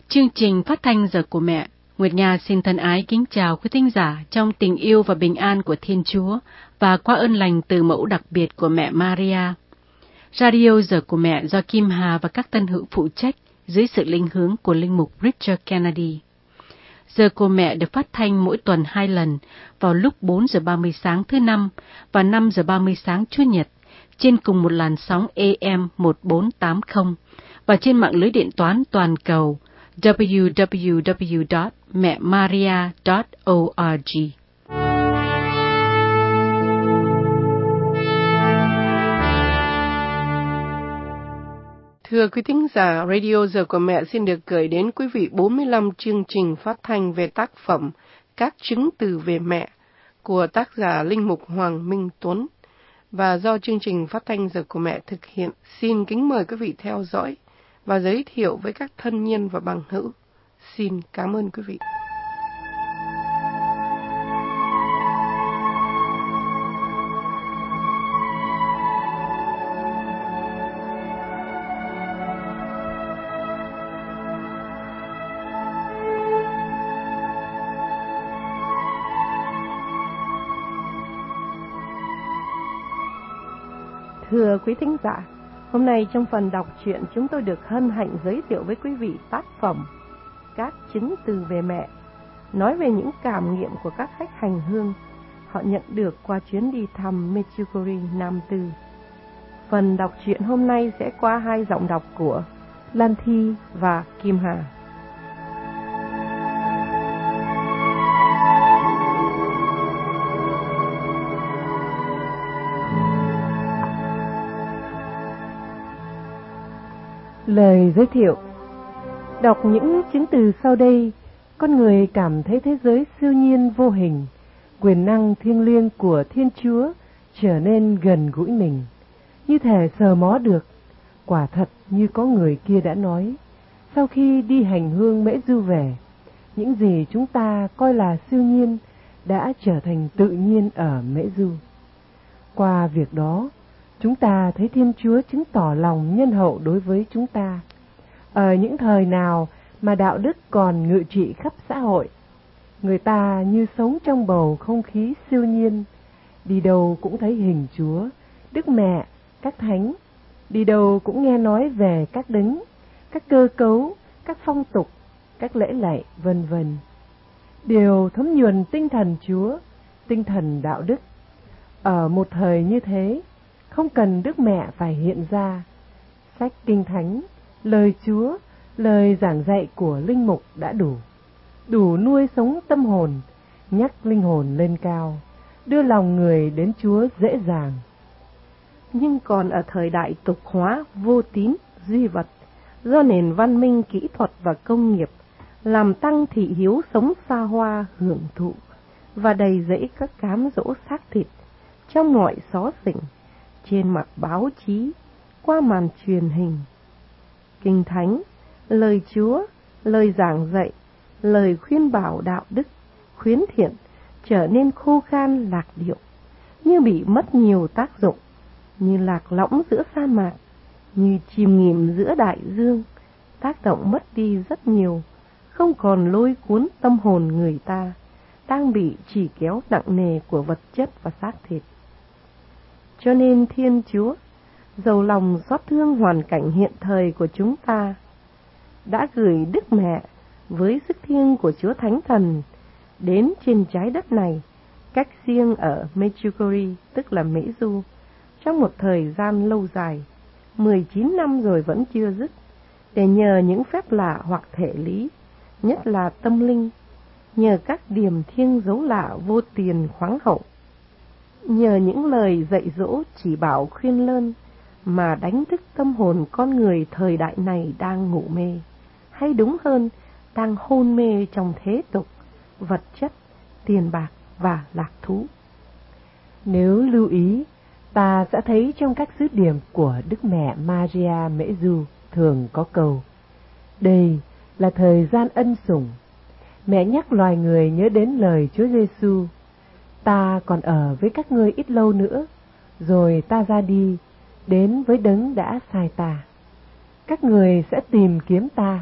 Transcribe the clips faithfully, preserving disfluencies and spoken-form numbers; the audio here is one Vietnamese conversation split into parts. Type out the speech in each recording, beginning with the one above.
Chương trình phát thanh Giờ của Mẹ, Nguyệt Nga xin thân ái kính chào quý thính giả trong tình yêu và bình an của Thiên Chúa và qua ơn lành từ mẫu đặc biệt của mẹ Maria. Radio Giờ của Mẹ do Kim Hà và các tân hữu phụ trách dưới sự linh hướng của linh mục Richard Kennedy. Giờ của Mẹ được phát thanh mỗi tuần hai lần vào lúc bốn giờ ba mươi sáng thứ Năm và năm giờ ba mươi sáng Chủ nhật trên cùng một làn sóng A M một bốn tám không và trên mạng lưới điện toán toàn cầu w w w chấm mẹ maria chấm org. Thưa quý thính giả, Radio Giờ của Mẹ xin được gửi đến quý vị bốn mươi lăm chương trình phát thanh về tác phẩm Các chứng từ về mẹ của tác giả linh mục Hoàng Minh Tuấn. Và do chương trình phát thanh Giờ của Mẹ thực hiện, xin kính mời quý vị theo dõi và giới thiệu với các thân nhân và bằng hữu. Xin cảm ơn quý vị. Thưa quý thính giả, hôm nay trong phần đọc truyện chúng tôi được hân hạnh giới thiệu với quý vị tác phẩm Các chứng từ về mẹ, nói về những cảm nghiệm của các khách hành hương họ nhận được qua chuyến đi thăm Medjugorje Nam Tư. Phần đọc truyện hôm nay sẽ qua hai giọng đọc của Lan Thi và Kim Hà. Lời giới thiệu. Đọc những chứng từ sau đây, con người cảm thấy thế giới siêu nhiên vô hình, quyền năng thiêng liêng của Thiên Chúa trở nên gần gũi mình, như thể sờ mó được. Quả thật như có người kia đã nói, sau khi đi hành hương Mễ Du về, những gì chúng ta coi là siêu nhiên đã trở thành tự nhiên ở Mễ Du. Qua việc đó, chúng ta thấy Thiên Chúa chứng tỏ lòng nhân hậu đối với chúng ta. Ở những thời nào mà đạo đức còn ngự trị khắp xã hội, người ta như sống trong bầu không khí siêu nhiên, đi đâu cũng thấy hình Chúa, Đức Mẹ, các thánh, đi đâu cũng nghe nói về các đấng, các cơ cấu, các phong tục, các lễ lạy, vân vân. Đều thấm nhuần tinh thần Chúa, tinh thần đạo đức. Ở một thời như thế, không cần Đức Mẹ phải hiện ra, sách Kinh Thánh, lời Chúa, lời giảng dạy của linh mục đã đủ, đủ nuôi sống tâm hồn, nhắc linh hồn lên cao, đưa lòng người đến Chúa dễ dàng. Nhưng còn ở thời đại tục hóa, vô tín, duy vật, do nền văn minh kỹ thuật và công nghiệp làm tăng thị hiếu sống xa hoa, hưởng thụ và đầy rẫy các cám dỗ xác thịt trong mọi xó xỉnh, trên mặt báo chí, qua màn truyền hình. Kinh Thánh, lời Chúa, lời giảng dạy, lời khuyên bảo đạo đức, khuyến thiện trở nên khô khan lạc điệu, như bị mất nhiều tác dụng, như lạc lõng giữa sa mạc, như chìm nghỉm giữa đại dương, tác động mất đi rất nhiều, không còn lôi cuốn tâm hồn người ta, đang bị chỉ kéo nặng nề của vật chất và xác thịt. Cho nên Thiên Chúa, giàu lòng xót thương hoàn cảnh hiện thời của chúng ta, đã gửi Đức Mẹ với sức thiêng của Chúa Thánh Thần đến trên trái đất này, cách riêng ở Medjugorje, tức là Mễ Du, trong một thời gian lâu dài, mười chín năm rồi vẫn chưa dứt, để nhờ những phép lạ hoặc thể lý, nhất là tâm linh, nhờ các điềm thiêng dấu lạ vô tiền khoáng hậu, nhờ những lời dạy dỗ chỉ bảo khuyên lơn mà đánh thức tâm hồn con người thời đại này đang ngủ mê, hay đúng hơn, đang hôn mê trong thế tục, vật chất, tiền bạc và lạc thú. Nếu lưu ý, ta sẽ thấy trong các sứ điệp của Đức Mẹ Maria Mễ Du thường có câu: đây là thời gian ân sủng. Mẹ nhắc loài người nhớ đến lời Chúa Giêsu: ta còn ở với các ngươi ít lâu nữa, rồi ta ra đi, đến với đấng đã sai ta. Các người sẽ tìm kiếm ta,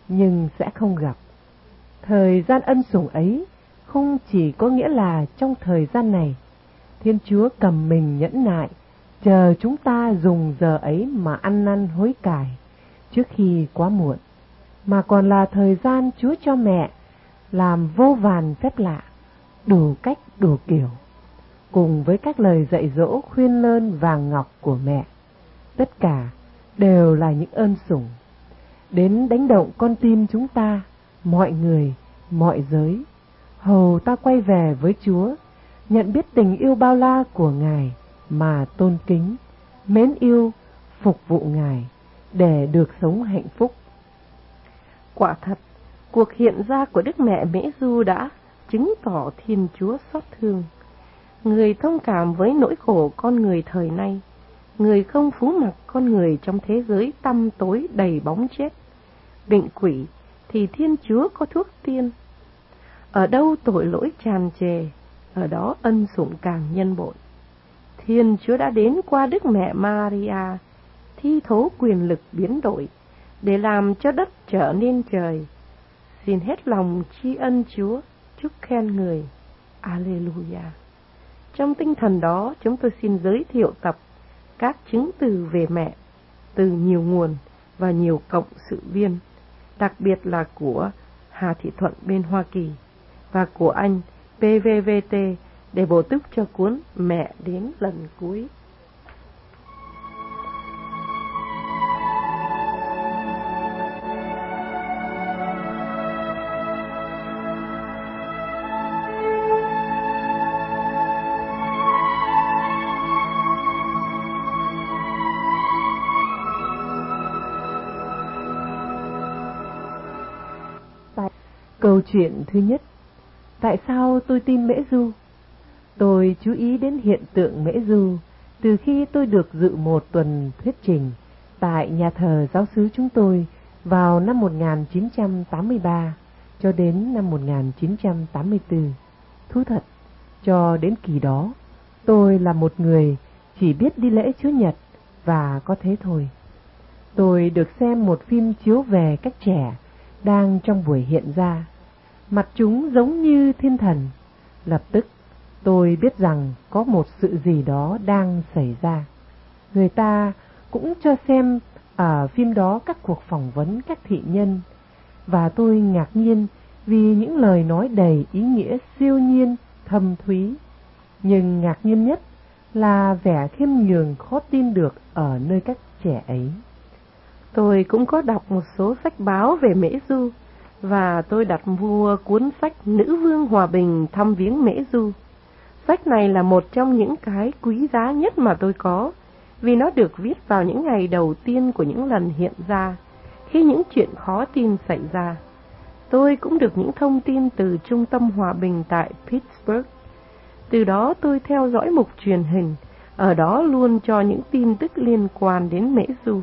nhưng sẽ không gặp. Thời gian ân sủng ấy không chỉ có nghĩa là trong thời gian này, Thiên Chúa cầm mình nhẫn nại, chờ chúng ta dùng giờ ấy mà ăn năn hối cải trước khi quá muộn, mà còn là thời gian Chúa cho mẹ làm vô vàn phép lạ, đủ cách đủ kiểu, cùng với các lời dạy dỗ khuyên lơn vàng ngọc của mẹ. Tất cả đều là những ơn sủng đến đánh động con tim chúng ta, mọi người, mọi giới, hầu ta quay về với Chúa, nhận biết tình yêu bao la của Ngài mà tôn kính, mến yêu, phục vụ Ngài để được sống hạnh phúc. Quả thật, cuộc hiện ra của Đức Mẹ Mễ Du đã chứng tỏ Thiên Chúa xót thương, người thông cảm với nỗi khổ con người thời nay, người không phú mặc con người trong thế giới tăm tối đầy bóng chết. Bệnh quỷ thì Thiên Chúa có thuốc tiên. Ở đâu tội lỗi tràn trề, ở đó ân sủng càng nhân bội. Thiên Chúa đã đến qua Đức Mẹ Maria, thi thố quyền lực biến đổi, để làm cho đất trở nên trời. Xin hết lòng tri ân Chúa, chúc khen người. Alleluia. Trong tinh thần đó, chúng tôi xin giới thiệu tập các chứng từ về mẹ từ nhiều nguồn và nhiều cộng sự viên, đặc biệt là của Hà Thị Thuận bên Hoa Kỳ và của anh pê vê vê tê để bổ túc cho cuốn Mẹ đến lần cuối. Câu chuyện thứ nhất: tại sao tôi tin Mễ Du? Tôi chú ý đến hiện tượng Mễ Du từ khi tôi được dự một tuần thuyết trình tại nhà thờ giáo xứ chúng tôi vào năm một nghìn chín trăm tám mươi ba cho đến năm một nghìn chín trăm tám mươi tư. Thú thật, cho đến kỳ đó, tôi là một người chỉ biết đi lễ Chúa Nhật và có thế thôi. Tôi được xem một phim chiếu về các trẻ đang trong buổi hiện ra, mặt chúng giống như thiên thần. Lập tức tôi biết rằng có một sự gì đó đang xảy ra. Người ta cũng cho xem ở phim đó các cuộc phỏng vấn các thị nhân, và tôi ngạc nhiên vì những lời nói đầy ý nghĩa siêu nhiên, thâm thúy. Nhưng ngạc nhiên nhất là vẻ khiêm nhường khó tin được ở nơi các trẻ ấy. Tôi cũng có đọc một số sách báo về Mễ Du, và tôi đặt mua cuốn sách Nữ Vương Hòa Bình thăm viếng Mễ Du. Sách này là một trong những cái quý giá nhất mà tôi có, vì nó được viết vào những ngày đầu tiên của những lần hiện ra, khi những chuyện khó tin xảy ra. Tôi cũng được những thông tin từ Trung tâm Hòa Bình tại Pittsburgh. Từ đó tôi theo dõi mục truyền hình, ở đó luôn cho những tin tức liên quan đến Mễ Du.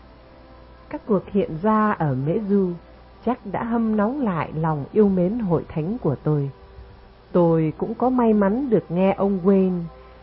Các cuộc hiện ra ở Mễ Du chắc đã hâm nóng lại lòng yêu mến hội thánh của tôi. Tôi cũng có may mắn được nghe ông Wayne,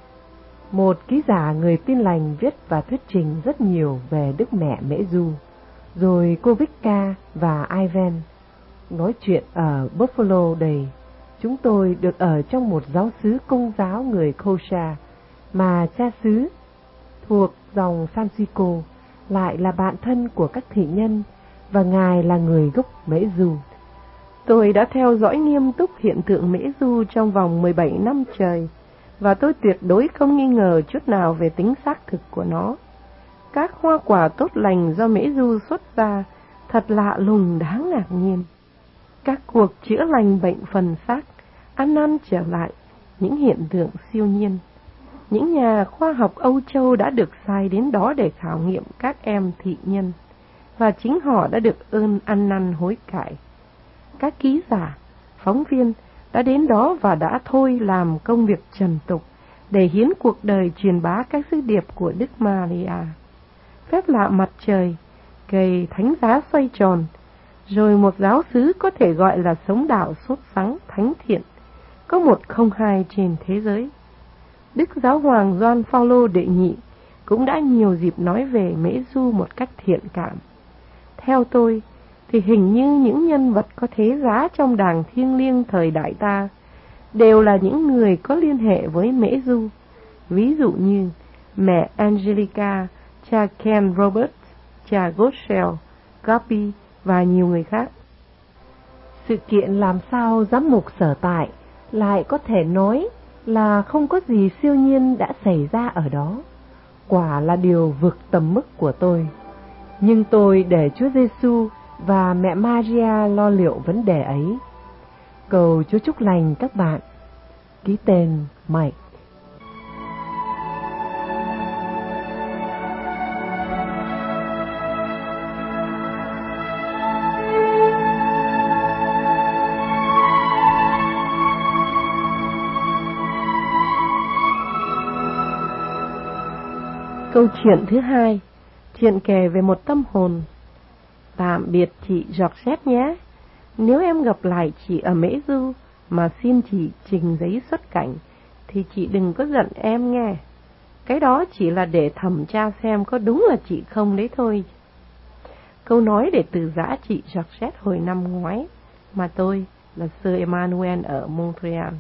một ký giả người Tin Lành, viết và thuyết trình rất nhiều về Đức Mẹ Mễ Du. Rồi cô Vicka và Ivan nói chuyện ở Buffalo Day. Chúng tôi được ở trong một giáo xứ Công giáo người Kosha, mà cha xứ thuộc dòng Francisco lại là bạn thân của các thị nhân, và ngài là người gốc Mễ Du. Tôi đã theo dõi nghiêm túc hiện tượng Mễ Du trong vòng mười bảy năm trời, và tôi tuyệt đối không nghi ngờ chút nào về tính xác thực của nó. Các hoa quả tốt lành do Mễ Du xuất ra thật lạ lùng đáng ngạc nhiên. Các cuộc chữa lành bệnh phần xác, ăn năn trở lại, những hiện tượng siêu nhiên. Những nhà khoa học Âu Châu đã được sai đến đó để khảo nghiệm các em thị nhân, và chính họ đã được ơn ăn năn hối cải. Các ký giả, phóng viên đã đến đó và đã thôi làm công việc trần tục để hiến cuộc đời truyền bá các sứ điệp của Đức Maria. Phép lạ mặt trời, cây thánh giá xoay tròn, rồi một giáo xứ có thể gọi là sống đạo sốt sắng thánh thiện, có một không hai trên thế giới. Đức Giáo hoàng Gioan Phaolô đệ nhị cũng đã nhiều dịp nói về Mễ Du một cách thiện cảm. Theo tôi, thì hình như những nhân vật có thế giá trong đàng thiêng liêng thời đại ta đều là những người có liên hệ với Mễ Du, ví dụ như mẹ Angelica, cha Ken Roberts, cha Goschel, Guppy và nhiều người khác. Sự kiện làm sao giám mục Sở Tại lại có thể nói là không có gì siêu nhiên đã xảy ra ở đó? Quả là điều vượt tầm mức của tôi. Nhưng tôi để Chúa Giêsu và mẹ Maria lo liệu vấn đề ấy. Cầu Chúa chúc lành các bạn. Ký tên Mike. Câu chuyện thứ hai, chuyện kể về một tâm hồn. Tạm biệt chị Georgette nhé. Nếu em gặp lại chị ở Mễ Du mà xin chị trình giấy xuất cảnh thì chị đừng có giận em nghe. Cái đó chỉ là để thẩm tra xem có đúng là chị không đấy thôi. Câu nói để từ giã chị Georgette hồi năm ngoái mà tôi là Sir Emmanuel ở Montreal.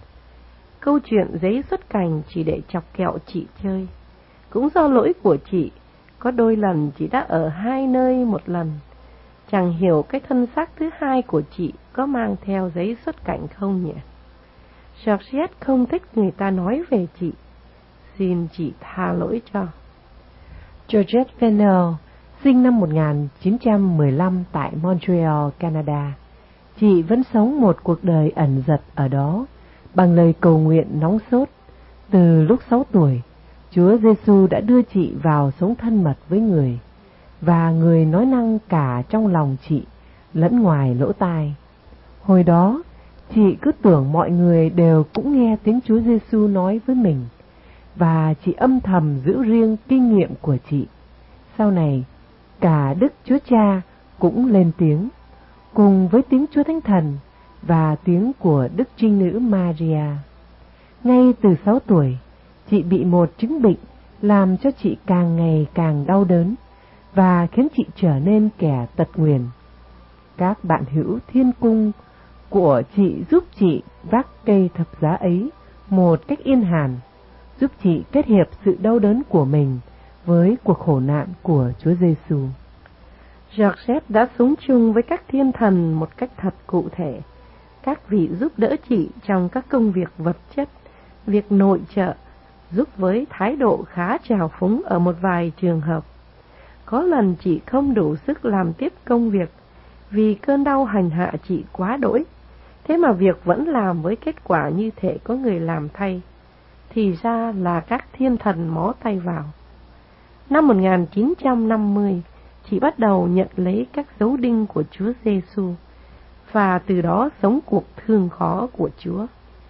Câu chuyện giấy xuất cảnh chỉ để chọc kẹo chị chơi. Cũng do lỗi của chị, có đôi lần chị đã ở hai nơi một lần. Chẳng hiểu cái thân xác thứ hai của chị có mang theo giấy xuất cảnh không nhỉ? Georgette không thích người ta nói về chị. Xin chị tha lỗi cho. Georgette Fennell, sinh năm một nghìn chín trăm mười lăm tại Montreal, Canada. Chị vẫn sống một cuộc đời ẩn dật ở đó, bằng lời cầu nguyện nóng sốt. Từ lúc sáu tuổi, Chúa Giêsu đã đưa chị vào sống thân mật với người, và người nói năng cả trong lòng chị, lẫn ngoài lỗ tai. Hồi đó, chị cứ tưởng mọi người đều cũng nghe tiếng Chúa Giêsu nói với mình, và chị âm thầm giữ riêng kinh nghiệm của chị. Sau này, cả Đức Chúa Cha cũng lên tiếng, cùng với tiếng Chúa Thánh Thần và tiếng của Đức Trinh Nữ Maria. Ngay từ sáu tuổi, chị bị một chứng bệnh làm cho chị càng ngày càng đau đớn và khiến chị trở nên kẻ tật nguyền. Các bạn hữu thiên cung của chị giúp chị vác cây thập giá ấy một cách yên hàn, giúp chị kết hiệp sự đau đớn của mình với cuộc khổ nạn của Chúa Giêsu. Georgette đã sống chung với các thiên thần một cách thật cụ thể. Các vị giúp đỡ chị trong các công việc vật chất, việc nội trợ, giúp với thái độ khá trào phúng ở một vài trường hợp. Có lần chị không đủ sức làm tiếp công việc vì cơn đau hành hạ chị quá đỗi, thế mà việc vẫn làm với kết quả như thể có người làm thay. Thì ra là các thiên thần mó tay vào. Năm một nghìn chín trăm năm mươi, chị bắt đầu nhận lấy các dấu đinh của Chúa Giêsu và từ đó sống cuộc thương khó của Chúa.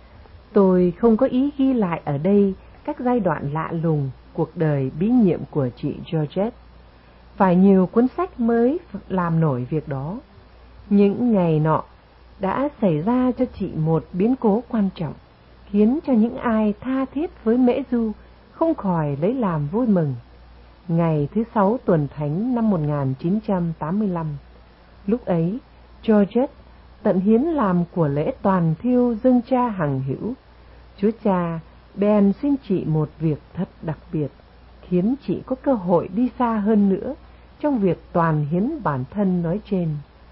Tôi không có ý ghi lại ở đây các giai đoạn lạ lùng cuộc đời bí nhiệm của chị Georgette. Phải nhiều cuốn sách mới làm nổi việc đó. Những ngày nọ đã xảy ra cho chị một biến cố quan trọng, khiến cho những ai tha thiết với Mễ Du không khỏi lấy làm vui mừng. Ngày thứ sáu tuần thánh năm một nghìn chín trăm tám mươi lăm, lúc ấy Georgette tận hiến làm của lễ toàn thiêu dâng cha hằng hữu. Chúa Cha bèn xin chị một việc thật đặc biệt, khiến chị có cơ hội đi xa hơn nữa trong việc toàn hiến bản thân nói trên.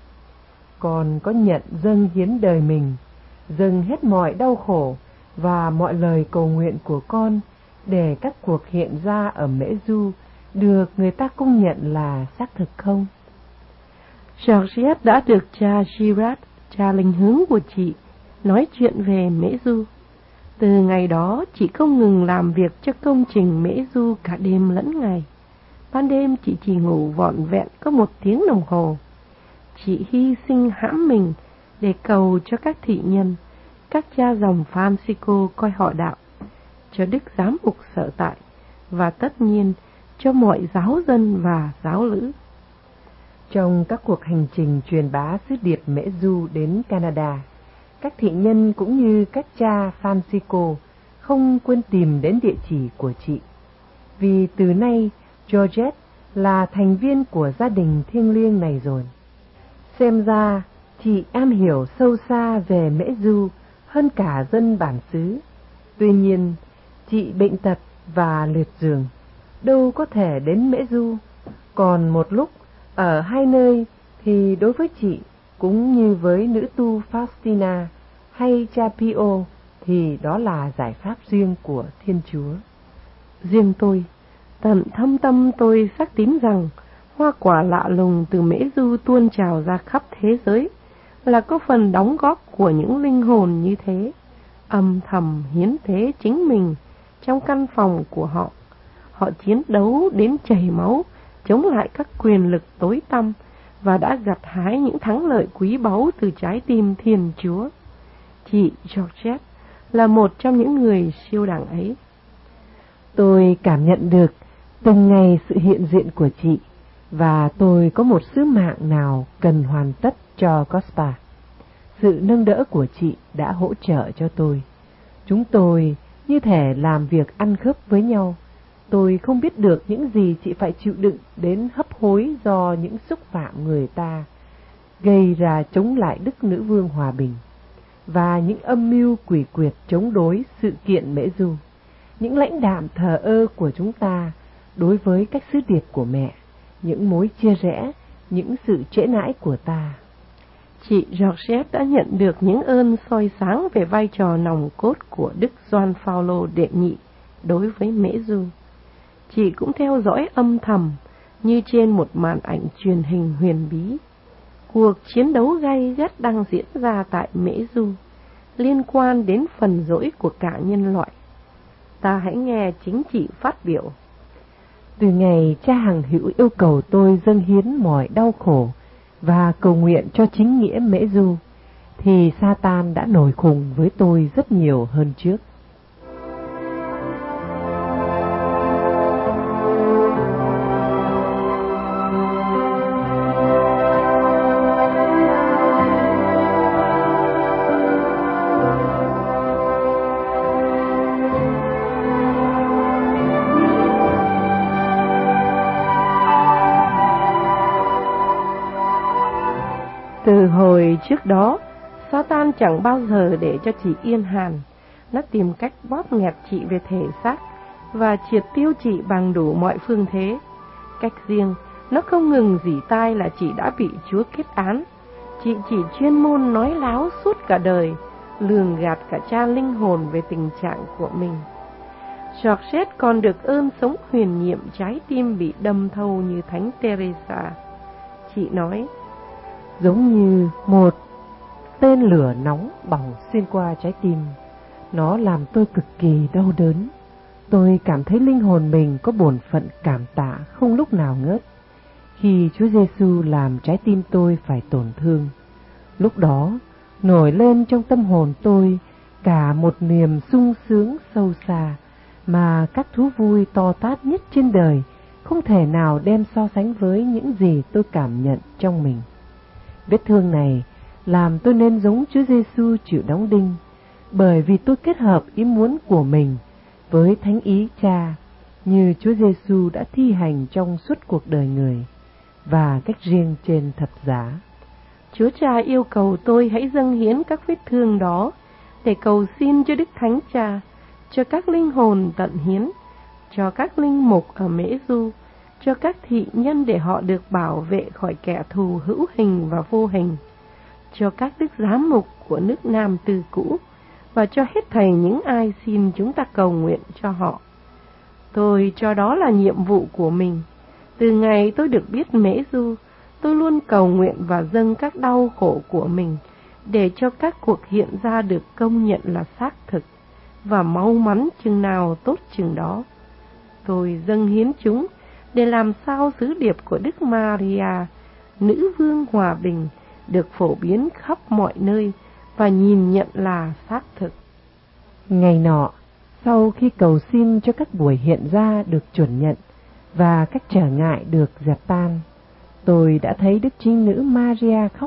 Con có nhận dâng hiến đời mình, dâng hết mọi đau khổ và mọi lời cầu nguyện của con để các cuộc hiện ra ở Mễ Du được người ta công nhận là xác thực không? Georgette đã được cha Girard, cha linh hướng của chị, nói chuyện về Mễ Du. Từ ngày đó, chị không ngừng làm việc cho công trình Mễ Du cả đêm lẫn ngày. Ban đêm chị chỉ ngủ vỏn vẹn có một tiếng đồng hồ. Chị hy sinh hãm mình để cầu cho các thị nhân, các cha dòng Francisco coi họ đạo, cho Đức Giám mục Sở Tại và tất nhiên cho mọi giáo dân và giáo lữ. Trong các cuộc hành trình truyền bá sứ điệp Mễ Du đến Canada, các thị nhân cũng như các cha Francisco không quên tìm đến địa chỉ của chị. Vì từ nay Georgette là thành viên của gia đình thiêng liêng này rồi. Xem ra, chị am hiểu sâu xa về Mễ Du hơn cả dân bản xứ. Tuy nhiên, chị bệnh tật và liệt giường, đâu có thể đến Mễ Du. Còn một lúc, ở hai nơi thì đối với chị, cũng như với nữ tu Faustina hay cha Pio, thì đó là giải pháp riêng của Thiên Chúa. Riêng tôi, tận thâm tâm tôi xác tín rằng hoa quả lạ lùng từ Mễ Du tuôn trào ra khắp thế giới là có phần đóng góp của những linh hồn như thế, âm thầm hiến tế chính mình trong căn phòng của họ. Họ chiến đấu đến chảy máu chống lại các quyền lực tối tăm và đã gặt hái những thắng lợi quý báu từ trái tim Thiên Chúa. Chị Georgette là một trong những người siêu đẳng ấy. Tôi cảm nhận được từng ngày sự hiện diện của chị, và tôi có một sứ mạng nào cần hoàn tất cho Cospa. Sự nâng đỡ của chị đã hỗ trợ cho tôi. Chúng tôi như thể làm việc ăn khớp với nhau. Tôi không biết được những gì chị phải chịu đựng đến hấp hối do những xúc phạm người ta gây ra chống lại Đức Nữ Vương Hòa Bình, và những âm mưu quỷ quyệt chống đối sự kiện Mễ Du, những lãnh đạm thờ ơ của chúng ta đối với cách sứ điệp của mẹ, những mối chia rẽ, những sự trễ nãi của ta. Chị Georgette đã nhận được những ơn soi sáng về vai trò nòng cốt của Đức Gioan Phaolô đệ nhị đối với Mễ Du. Chị cũng theo dõi âm thầm như trên một màn ảnh truyền hình huyền bí cuộc chiến đấu gay gắt đang diễn ra tại Mễ Du, liên quan đến phần rỗi của cả nhân loại. Ta hãy nghe chính chị phát biểu. Từ ngày cha hằng hữu yêu cầu tôi dâng hiến mọi đau khổ và cầu nguyện cho chính nghĩa Mễ Du, thì Satan đã nổi khùng với tôi rất nhiều hơn trước. Từ hồi trước đó, Satan chẳng bao giờ để cho chị yên hàn. Nó tìm cách bóp nghẹt chị về thể xác và triệt tiêu chị bằng đủ mọi phương thế. Cách riêng, nó không ngừng rỉ tai là chị đã bị Chúa kết án. Chị chỉ chuyên môn nói láo suốt cả đời, lường gạt cả cha linh hồn về tình trạng của mình. Georgette còn được ơn sống huyền nhiệm trái tim bị đâm thâu như Thánh Teresa. Chị nói, giống như một tên lửa nóng bỏng xuyên qua trái tim. Nó làm tôi cực kỳ đau đớn. Tôi cảm thấy linh hồn mình có bổn phận cảm tạ không lúc nào ngớt. Khi Chúa Giêsu làm trái tim tôi phải tổn thương, lúc đó nổi lên trong tâm hồn tôi cả một niềm sung sướng sâu xa mà các thú vui to tát nhất trên đời không thể nào đem so sánh với những gì tôi cảm nhận trong mình. Vết thương này làm tôi nên giống Chúa Giêsu chịu đóng đinh, bởi vì tôi kết hợp ý muốn của mình với thánh ý Cha, như Chúa Giêsu đã thi hành trong suốt cuộc đời người, và cách riêng trên thập giá. Chúa Cha yêu cầu tôi hãy dâng hiến các vết thương đó để cầu xin cho Đức Thánh Cha, cho các linh hồn tận hiến, cho các linh mục ở Mễ Du, cho các thị nhân để họ được bảo vệ khỏi kẻ thù hữu hình và vô hình, cho các đức giám mục của nước Nam Tư cũ, và cho hết thảy những ai xin chúng ta cầu nguyện cho họ. Tôi cho đó là nhiệm vụ của mình. Từ ngày tôi được biết Mễ Du, tôi luôn cầu nguyện và dâng các đau khổ của mình để cho các cuộc hiện ra được công nhận là xác thực, và mau mắn chừng nào tốt chừng đó. Tôi dâng hiến chúng để làm sao sứ điệp của Đức Maria, Nữ Vương Hòa Bình, được phổ biến khắp mọi nơi và nhìn nhận là xác thực. Ngày nọ, sau khi cầu xin cho các buổi hiện ra được chuẩn nhận và các trở ngại được dẹp tan, tôi đã thấy Đức Trinh Nữ Maria khóc.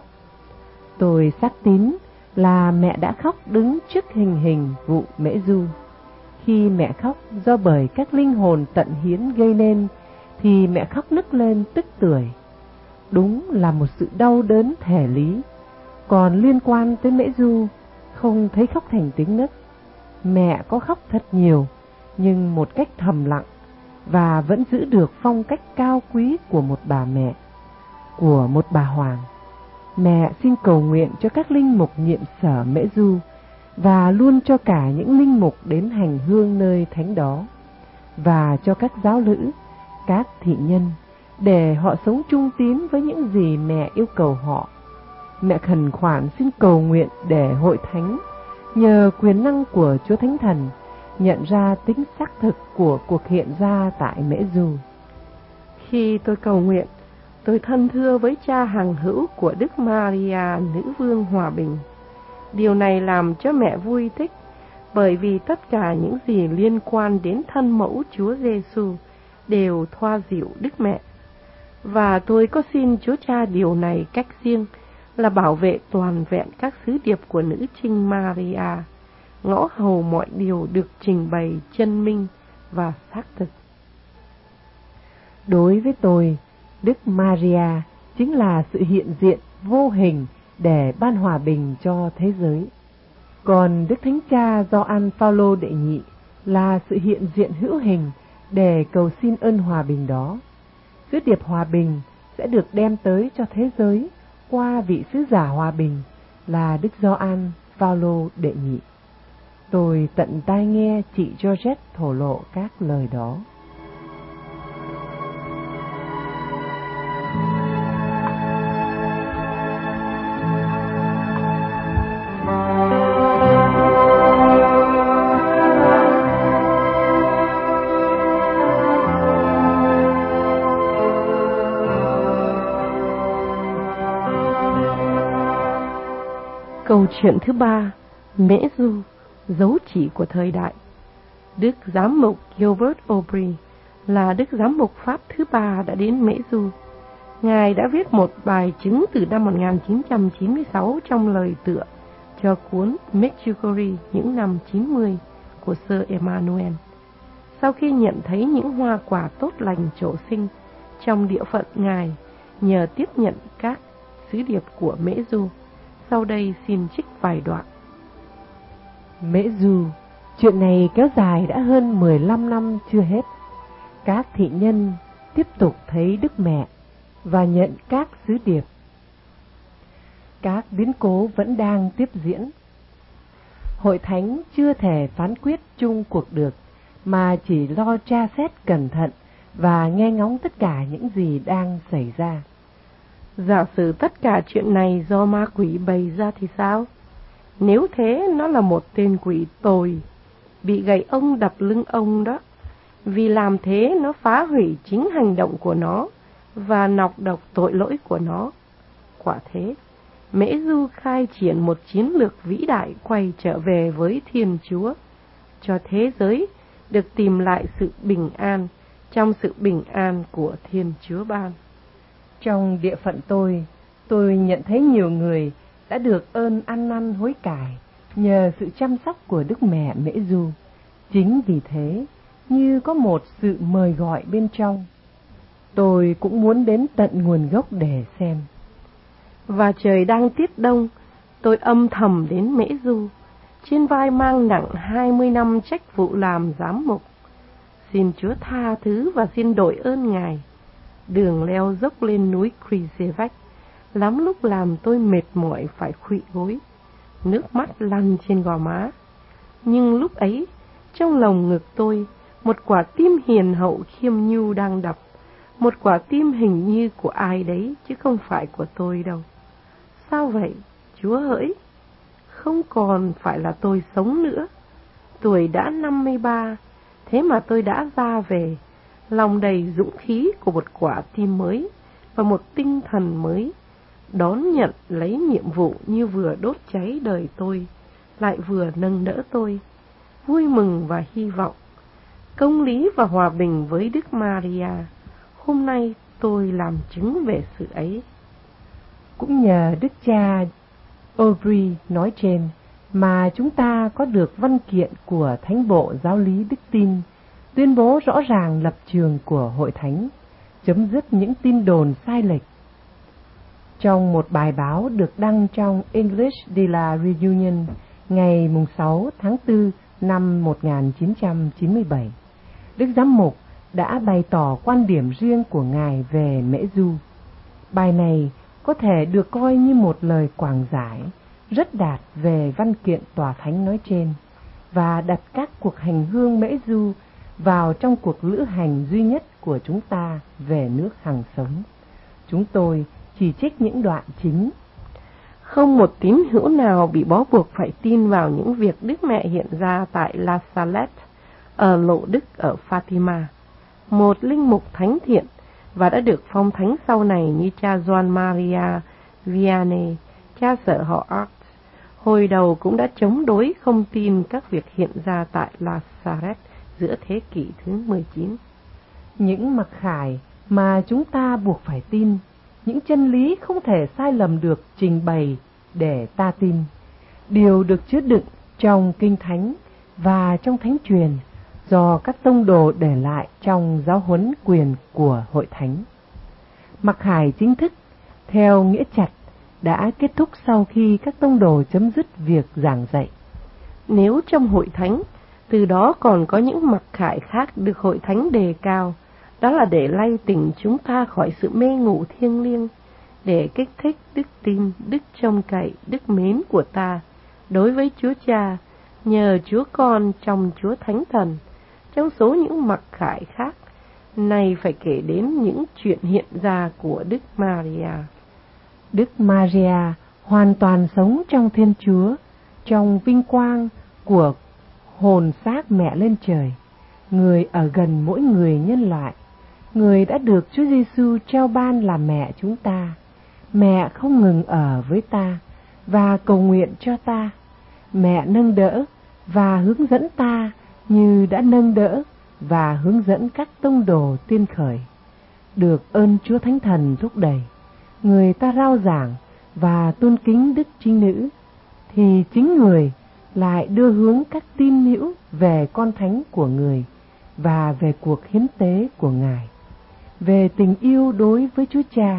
Tôi xác tín là mẹ đã khóc đứng trước hình hình vụ Mễ Du. Khi mẹ khóc do bởi các linh hồn tận hiến gây nên, thì mẹ khóc nức lên tức tưởi. đúng là một sự đau đớn thể lý. Còn liên quan tới Mễ Du, không thấy khóc thành tiếng nấc. Mẹ có khóc thật nhiều, nhưng một cách thầm lặng, và vẫn giữ được phong cách cao quý của một bà mẹ, của một bà hoàng. Mẹ xin cầu nguyện cho các linh mục nhiệm sở Mễ Du, và luôn cho cả những linh mục đến hành hương nơi thánh đó, và cho các giáo lữ, các thị nhân, để họ sống chung tín với những gì mẹ yêu cầu họ. Mẹ khẩn khoản xin cầu nguyện để hội thánh, nhờ quyền năng của Chúa Thánh Thần, nhận ra tính xác thực của cuộc hiện ra tại Mễ Du. Khi tôi cầu nguyện, tôi thân thưa với cha hằng hữu của Đức Maria, Nữ Vương Hòa Bình. Điều này làm cho mẹ vui thích, bởi vì tất cả những gì liên quan đến thân mẫu Chúa Giêsu đều thoa dịu Đức Mẹ. Và tôi có xin Chúa Cha điều này cách riêng là bảo vệ toàn vẹn các sứ điệp của Nữ Trinh Maria, ngõ hầu mọi điều được trình bày chân minh và xác thực. Đối với tôi, Đức Maria chính là sự hiện diện vô hình để ban hòa bình cho thế giới. Còn Đức Thánh Cha Gioan Phaolô đệ nhị là sự hiện diện hữu hình để cầu xin ơn hòa bình đó. Sứ điệp hòa bình sẽ được đem tới cho thế giới qua vị sứ giả hòa bình là Đức Gioan Phaolô đệ nhị. Tôi tận tai nghe chị Georgette thổ lộ các lời đó. Câu chuyện thứ ba, Mễ Du, dấu chỉ của thời đại. Đức Giám mục Gilbert Aubry là Đức Giám mục Pháp thứ ba đã đến Mễ Du. Ngài đã viết một bài chứng từ năm một nghìn chín trăm chín mươi sáu trong lời tựa cho cuốn Medjugorje những năm chín mươi của Sir Emmanuel. Sau khi nhận thấy những hoa quả tốt lành trổ sinh trong địa phận Ngài nhờ tiếp nhận các sứ điệp của Mễ Du, sau đây xin trích vài đoạn. Mễ Du, chuyện này kéo dài đã hơn mười lăm năm chưa hết. Các thị nhân tiếp tục thấy Đức Mẹ và nhận các sứ điệp. Các biến cố vẫn đang tiếp diễn. Hội thánh chưa thể phán quyết chung cuộc được, mà chỉ lo tra xét cẩn thận và nghe ngóng tất cả những gì đang xảy ra. Giả sử tất cả chuyện này do ma quỷ bày ra thì sao? Nếu thế, nó là một tên quỷ tồi, bị gậy ông đập lưng ông đó. Vì làm thế, nó phá hủy chính hành động của nó và nọc độc tội lỗi của nó. Quả thế, Mễ Du khai triển một chiến lược vĩ đại quay trở về với Thiên Chúa, cho thế giới được tìm lại sự bình an trong sự bình an của Thiên Chúa ban. Trong địa phận tôi, tôi nhận thấy nhiều người đã được ơn ăn năn hối cải nhờ sự chăm sóc của Đức Mẹ Mễ Du. Chính vì thế, như có một sự mời gọi bên trong, tôi cũng muốn đến tận nguồn gốc để xem. Và trời đang tiết đông, tôi âm thầm đến Mễ Du, trên vai mang nặng hai mươi năm trách vụ làm giám mục. Xin Chúa tha thứ và xin đội ơn Ngài. Đường leo dốc lên núi Krizevach, lắm lúc làm tôi mệt mỏi phải khuỵu gối, nước mắt lăn trên gò má. Nhưng lúc ấy, trong lồng ngực tôi, một quả tim hiền hậu khiêm nhu đang đập, một quả tim hình như của ai đấy chứ không phải của tôi đâu. Sao vậy, Chúa hỡi? Không còn phải là tôi sống nữa. Tuổi đã năm mươi ba, thế mà tôi đã ra về, lòng đầy dũng khí của một quả tim mới và một tinh thần mới, đón nhận lấy nhiệm vụ như vừa đốt cháy đời tôi, lại vừa nâng đỡ tôi, vui mừng và hy vọng, công lý và hòa bình với Đức Maria. Hôm nay tôi làm chứng về sự ấy. Cũng nhờ Đức cha Aubry nói trên mà chúng ta có được văn kiện của Thánh bộ Giáo lý Đức tin, tuyên bố rõ ràng lập trường của Hội Thánh, chấm dứt những tin đồn sai lệch. trong một bài báo được đăng trong English de la Reunion ngày sáu tháng tư năm một nghìn chín trăm chín mươi bảy. Đức Giám mục đã bày tỏ quan điểm riêng của Ngài về Mễ Du. Bài này có thể được coi như một lời quảng giải rất đạt về văn kiện tòa thánh nói trên và đặt các cuộc hành hương Mễ Du vào trong cuộc lữ hành duy nhất của chúng ta về nước hằng sống. Chúng tôi chỉ trích những đoạn chính. Không một tín hữu nào bị bó buộc phải tin vào những việc Đức Mẹ hiện ra tại La Salette, ở Lộ Đức ở Fatima, một linh mục thánh thiện và đã được phong thánh sau này như cha Gioan Maria Vianney, cha sở họ Art, hồi đầu cũng đã chống đối không tin các việc hiện ra tại La Salette giữa thế kỷ thứ mười chín. Những mặc khải mà chúng ta buộc phải tin, những chân lý không thể sai lầm được trình bày để ta tin, đều được chứa đựng trong kinh thánh và trong thánh truyền do các tông đồ để lại trong giáo huấn quyền của hội thánh. Mặc khải chính thức theo nghĩa chặt đã kết thúc sau khi các tông đồ chấm dứt việc giảng dạy. Nếu trong hội thánh từ đó còn có những mặc khải khác được hội thánh đề cao, đó là để lay tỉnh chúng ta khỏi sự mê ngủ thiêng liêng, để kích thích đức tin, đức trông cậy, đức mến của ta đối với Chúa Cha, nhờ Chúa Con trong Chúa Thánh Thần. Trong số những mặc khải khác này phải kể đến những chuyện hiện ra của Đức Maria. Đức Maria hoàn toàn sống trong Thiên Chúa, trong vinh quang của hồn xác mẹ lên trời, người ở gần mỗi người nhân loại, người đã được Chúa Giêsu trao ban làm mẹ chúng ta. Mẹ không ngừng ở với ta và cầu nguyện cho ta. Mẹ nâng đỡ và hướng dẫn ta như đã nâng đỡ và hướng dẫn các tông đồ tiên khởi. Được ơn Chúa Thánh Thần thúc đẩy, người ta rao giảng và tôn kính Đức Trinh Nữ, thì chính người lại đưa hướng các tín hữu về con thánh của người và về cuộc hiến tế của Ngài, về tình yêu đối với Chúa Cha.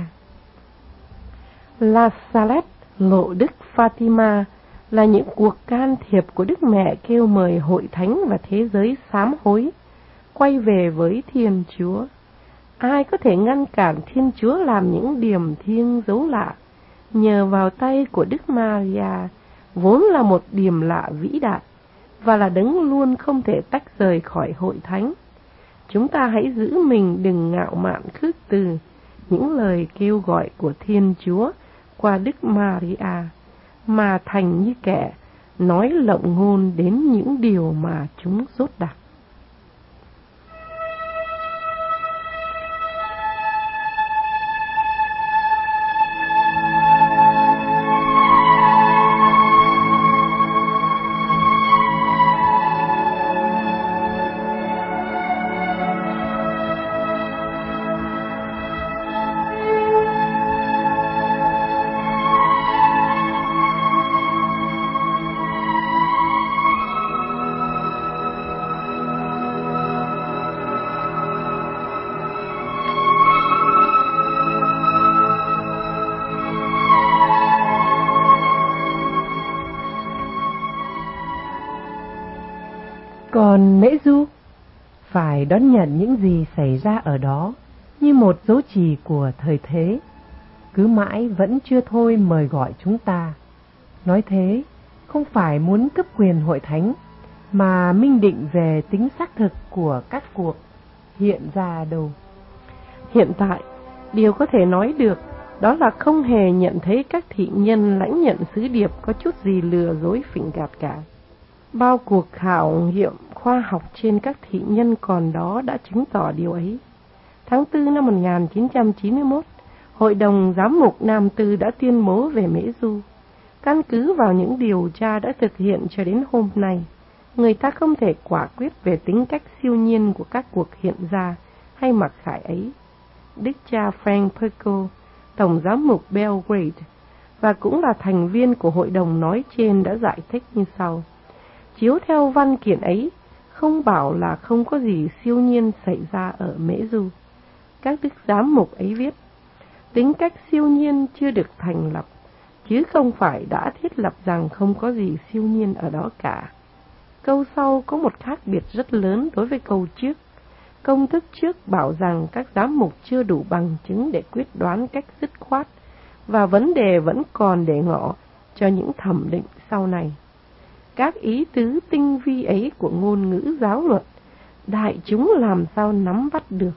La Salette, Lộ Đức, Fatima là những cuộc can thiệp của Đức Mẹ kêu mời hội thánh và thế giới sám hối, quay về với Thiên Chúa. Ai có thể ngăn cản Thiên Chúa làm những điềm thiêng dấu lạ nhờ vào tay của Đức Maria, vốn là một điềm lạ vĩ đại và là đấng luôn không thể tách rời khỏi hội thánh. Chúng ta hãy giữ mình đừng ngạo mạn khước từ những lời kêu gọi của Thiên Chúa qua Đức Maria, mà thành như kẻ nói lộng ngôn đến những điều mà chúng dốt đặc. Còn Mễ Du phải đón nhận những gì xảy ra ở đó như một dấu chỉ của thời thế, cứ mãi vẫn chưa thôi mời gọi chúng ta. Nói thế không phải muốn cấp quyền hội thánh, mà minh định về tính xác thực của các cuộc hiện ra đâu. Hiện tại, điều có thể nói được đó là không hề nhận thấy các thị nhân lãnh nhận sứ điệp có chút gì lừa dối phỉnh gạt cả. Bao cuộc khảo nghiệm khoa học trên các thị nhân còn đó đã chứng tỏ điều ấy. Tháng tư năm một nghìn chín trăm chín mươi mốt, Hội đồng Giám mục Nam Tư đã tuyên bố về Mễ Du. Căn cứ vào những điều tra đã thực hiện cho đến hôm nay, người ta không thể quả quyết về tính cách siêu nhiên của các cuộc hiện ra hay mặc khải ấy. Đức cha Frank Perko, Tổng giám mục Belgrade, và cũng là thành viên của hội đồng nói trên đã giải thích như sau. Chiếu theo văn kiện ấy, không bảo là không có gì siêu nhiên xảy ra ở Mễ Du. Các đức giám mục ấy viết, Tính cách siêu nhiên chưa được thành lập, chứ không phải đã thiết lập rằng không có gì siêu nhiên ở đó cả. Câu sau có một khác biệt rất lớn đối với câu trước. Công thức trước bảo rằng các giám mục chưa đủ bằng chứng để quyết đoán cách dứt khoát, và vấn đề vẫn còn để ngỏ cho những thẩm định sau này. Các ý tứ tinh vi ấy của ngôn ngữ giáo luật, đại chúng làm sao nắm bắt được?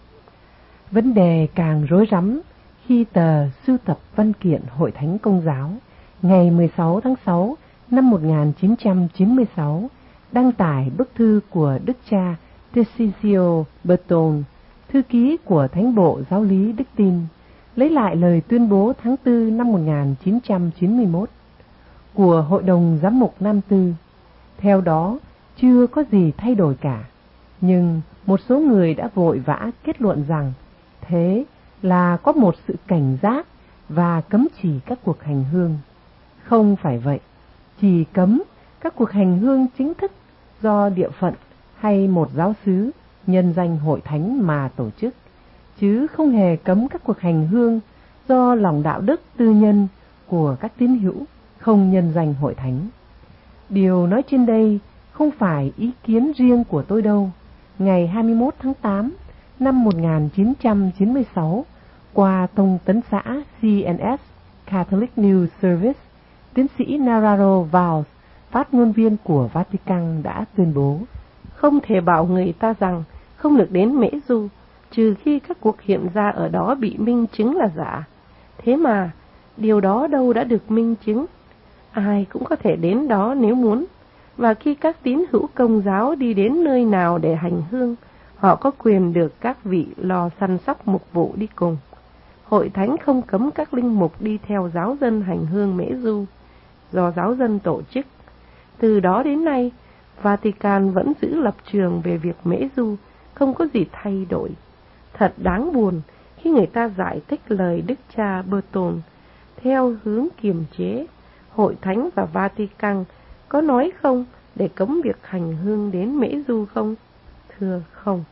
Vấn đề càng rối rắm khi tờ sưu tập văn kiện Hội Thánh Công giáo ngày mười sáu tháng sáu năm một nghìn chín trăm chín mươi sáu đăng tải bức thư của Đức cha Tarcisio Burton, thư ký của Thánh bộ Giáo lý Đức Tin, lấy lại lời tuyên bố tháng tư năm một nghìn chín trăm chín mươi mốt của Hội đồng Giám mục Nam Tư. Theo đó, chưa có gì thay đổi cả, nhưng một số người đã vội vã kết luận rằng thế là có một sự cảnh giác và cấm chỉ các cuộc hành hương. Không phải vậy, chỉ cấm các cuộc hành hương chính thức do địa phận hay một giáo xứ nhân danh hội thánh mà tổ chức, chứ không hề cấm các cuộc hành hương do lòng đạo đức tư nhân của các tín hữu không nhân danh hội thánh. Điều nói trên đây không phải ý kiến riêng của tôi đâu. Ngày hai mươi mốt tháng tám năm một nghìn chín trăm chín mươi sáu, qua thông tấn xã xê en ét Catholic News Service, tiến sĩ Nararo Valls, phát ngôn viên của Vatican, đã tuyên bố: không thể bảo người ta rằng không được đến Mễ Du, trừ khi các cuộc hiện ra ở đó bị minh chứng là giả. Thế mà, điều đó đâu đã được minh chứng. Ai cũng có thể đến đó nếu muốn, và khi các tín hữu Công giáo đi đến nơi nào để hành hương, họ có quyền được các vị lo săn sóc mục vụ đi cùng. Hội thánh không cấm các linh mục đi theo giáo dân hành hương Mễ Du, do giáo dân tổ chức. Từ đó đến nay, Vatican vẫn giữ lập trường về việc Mễ Du, không có gì thay đổi. Thật đáng buồn khi người ta giải thích lời Đức cha Burton theo hướng kiềm chế. Hội thánh và Vatican có nói không để cấm việc hành hương đến Mễ Du không? Thưa không.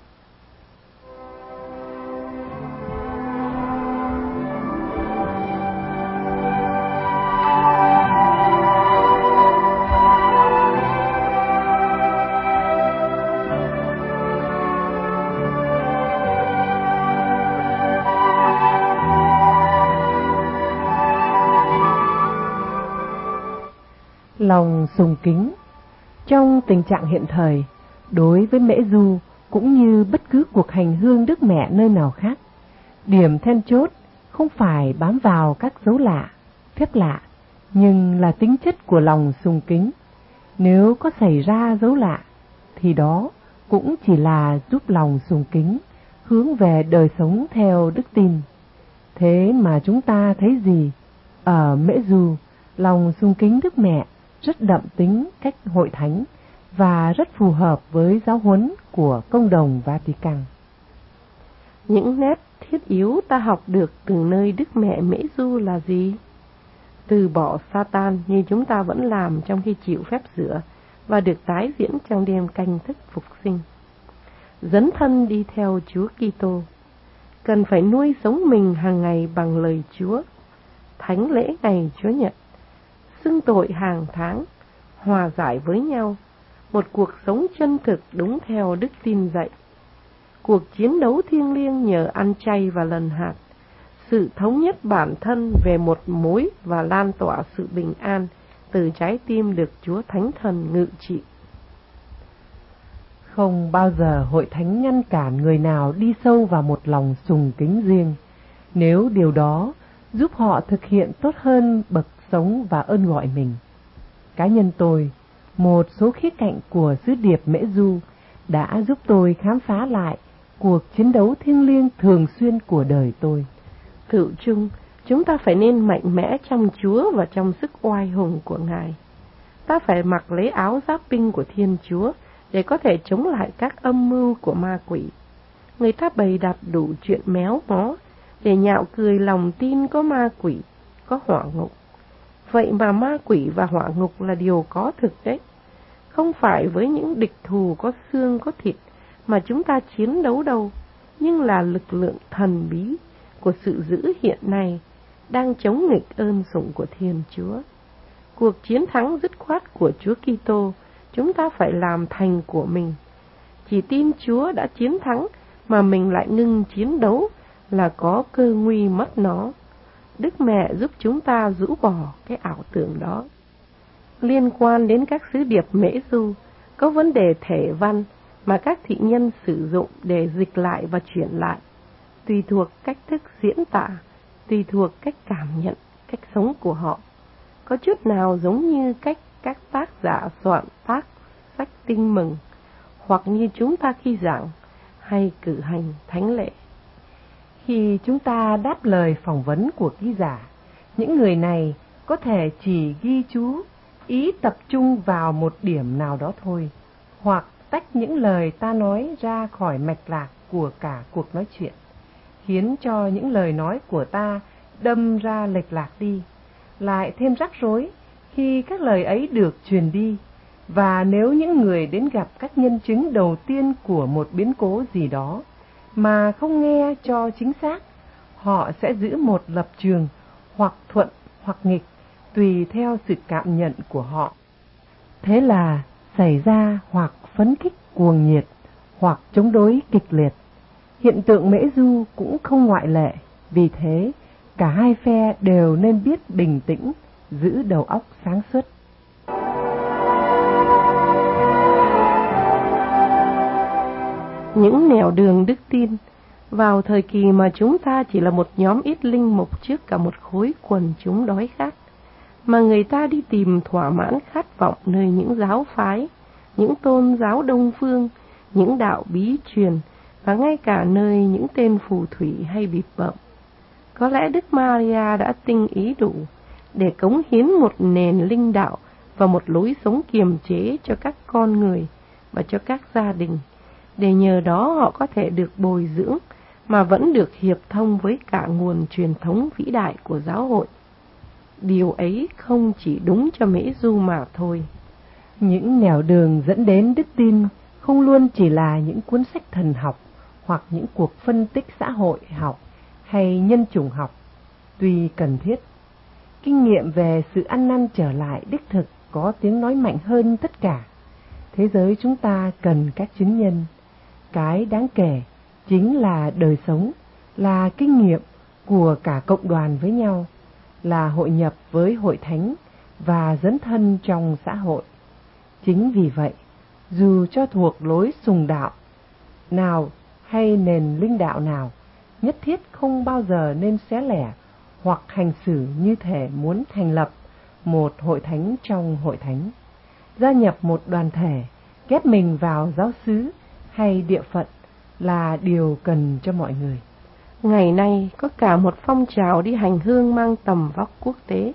Lòng sùng kính. Trong tình trạng hiện thời, đối với Mễ Du cũng như bất cứ cuộc hành hương Đức Mẹ nơi nào khác, điểm then chốt không phải bám vào các dấu lạ, phép lạ, nhưng là tính chất của lòng sùng kính. Nếu có xảy ra dấu lạ, thì đó cũng chỉ là giúp lòng sùng kính hướng về đời sống theo đức tin. Thế mà chúng ta thấy gì? Ở Mễ Du, lòng sùng kính Đức Mẹ rất đậm tính cách hội thánh và rất phù hợp với giáo huấn của Công đồng Vatican. Những nét thiết yếu ta học được từ nơi Đức Mẹ Mễ Du là gì? Từ bỏ Satan như chúng ta vẫn làm trong khi chịu phép rửa và được tái diễn trong đêm canh thức phục sinh. Dấn thân đi theo Chúa Kitô, cần phải nuôi sống mình hàng ngày bằng lời Chúa, thánh lễ ngày Chúa Nhật, xưng tội hàng tháng, hòa giải với nhau, một cuộc sống chân thực đúng theo đức tin dạy, cuộc chiến đấu thiêng liêng nhờ ăn chay và lần hạt, sự thống nhất bản thân về một mối và lan tỏa sự bình an từ trái tim được Chúa Thánh Thần ngự trị. Không bao giờ hội thánh ngăn cản người nào đi sâu vào một lòng sùng kính riêng, nếu điều đó giúp họ thực hiện tốt hơn bậc sống và ơn gọi mình. Cá nhân tôi, một số khía cạnh của sứ điệp Mễ Du đã giúp tôi khám phá lại cuộc chiến đấu thiêng liêng thường xuyên của đời tôi. Tự chung, chúng ta phải nên mạnh mẽ trong Chúa và trong sức oai hùng của Ngài. Ta phải mặc lấy áo giáp binh của Thiên Chúa để có thể chống lại các âm mưu của ma quỷ. Người ta bày đặt đủ chuyện méo mó để nhạo cười lòng tin có ma quỷ, có hỏa ngục. Vậy mà ma quỷ và hỏa ngục là điều có thực đấy. Không phải với những địch thù có xương có thịt mà chúng ta chiến đấu đâu, nhưng là lực lượng thần bí của sự dữ hiện nay đang chống nghịch ơn sủng của Thiên Chúa. Cuộc chiến thắng dứt khoát của Chúa Kitô chúng ta phải làm thành của mình. Chỉ tin Chúa đã chiến thắng mà mình lại ngưng chiến đấu là có cơ nguy mất nó. Đức Mẹ giúp chúng ta rũ bỏ cái ảo tưởng đó. Liên quan đến các sứ điệp Mễ Du, có vấn đề thể văn mà các thị nhân sử dụng để dịch lại và chuyển lại, tùy thuộc cách thức diễn tả, tùy thuộc cách cảm nhận, cách sống của họ. Có chút nào giống như cách các tác giả soạn tác sách Tin Mừng, hoặc như chúng ta khi giảng hay cử hành thánh lễ. Khi chúng ta đáp lời phỏng vấn của ký giả, những người này có thể chỉ ghi chú ý tập trung vào một điểm nào đó thôi, hoặc tách những lời ta nói ra khỏi mạch lạc của cả cuộc nói chuyện, khiến cho những lời nói của ta đâm ra lệch lạc đi, lại thêm rắc rối khi các lời ấy được truyền đi. Và nếu những người đến gặp các nhân chứng đầu tiên của một biến cố gì đó mà không nghe cho chính xác, họ sẽ giữ một lập trường hoặc thuận hoặc nghịch tùy theo sự cảm nhận của họ. Thế là xảy ra hoặc phấn khích cuồng nhiệt hoặc chống đối kịch liệt. Hiện tượng Mễ Du cũng không ngoại lệ, vì thế cả hai phe đều nên biết bình tĩnh, giữ đầu óc sáng suốt. Những nẻo đường đức tin vào thời kỳ mà chúng ta chỉ là một nhóm ít linh mục trước cả một khối quần chúng đói khát, mà người ta đi tìm thỏa mãn khát vọng nơi những giáo phái, những tôn giáo đông phương, những đạo bí truyền, và ngay cả nơi những tên phù thủy hay bịp bợm. Có lẽ Đức Maria đã tinh ý đủ để cống hiến một nền linh đạo và một lối sống kiềm chế cho các con người và cho các gia đình, để nhờ đó họ có thể được bồi dưỡng mà vẫn được hiệp thông với cả nguồn truyền thống vĩ đại của giáo hội. Điều ấy không chỉ đúng cho Mễ Du mà thôi. Những nẻo đường dẫn đến đức tin không luôn chỉ là những cuốn sách thần học hoặc những cuộc phân tích xã hội học hay nhân chủng học. Tuy cần thiết, kinh nghiệm về sự ăn năn trở lại đích thực có tiếng nói mạnh hơn tất cả. Thế giới chúng ta cần các chứng nhân. Cái đáng kể chính là đời sống, là kinh nghiệm của cả cộng đoàn với nhau, là hội nhập với hội thánh và dấn thân trong xã hội. Chính vì vậy, dù cho thuộc lối sùng đạo nào hay nền linh đạo nào, nhất thiết không bao giờ nên xé lẻ hoặc hành xử như thể muốn thành lập một hội thánh trong hội thánh, gia nhập một đoàn thể, ghép mình vào giáo xứ hay địa phận là điều cần cho mọi người. Ngày nay có cả một phong trào đi hành hương mang tầm vóc quốc tế,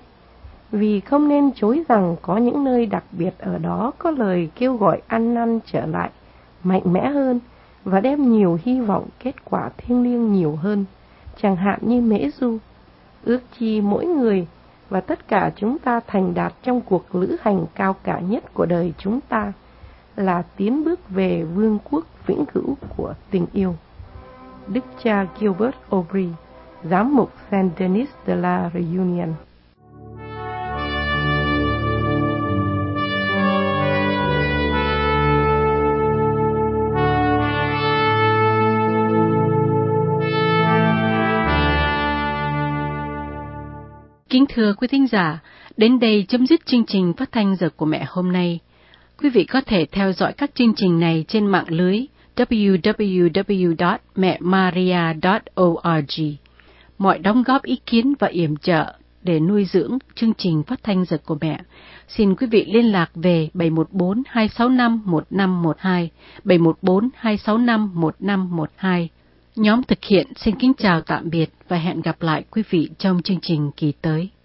vì không nên chối rằng có những nơi đặc biệt ở đó có lời kêu gọi ăn năn trở lại mạnh mẽ hơn và đem nhiều hy vọng kết quả thiêng liêng nhiều hơn, chẳng hạn như Mễ Du. Ước chi mỗi người và tất cả chúng ta thành đạt trong cuộc lữ hành cao cả nhất của đời chúng ta, là tiến bước về vương quốc vĩnh cửu của tình yêu. Đức cha Gilbert Aubry, giám mục Saint Denis de la Réunion. Kính thưa quý thính giả, đến đây chấm dứt chương trình phát thanh Giờ của Mẹ hôm nay. Quý vị có thể theo dõi các chương trình này trên mạng lưới w w w chấm mẹ maria chấm org. Mọi đóng góp ý kiến và yểm trợ để nuôi dưỡng chương trình phát thanh Giờ của Mẹ, xin quý vị liên lạc về bảy một bốn hai sáu năm một năm một hai, bảy một bốn hai sáu năm một năm một hai. Nhóm thực hiện xin kính chào tạm biệt và hẹn gặp lại quý vị trong chương trình kỳ tới.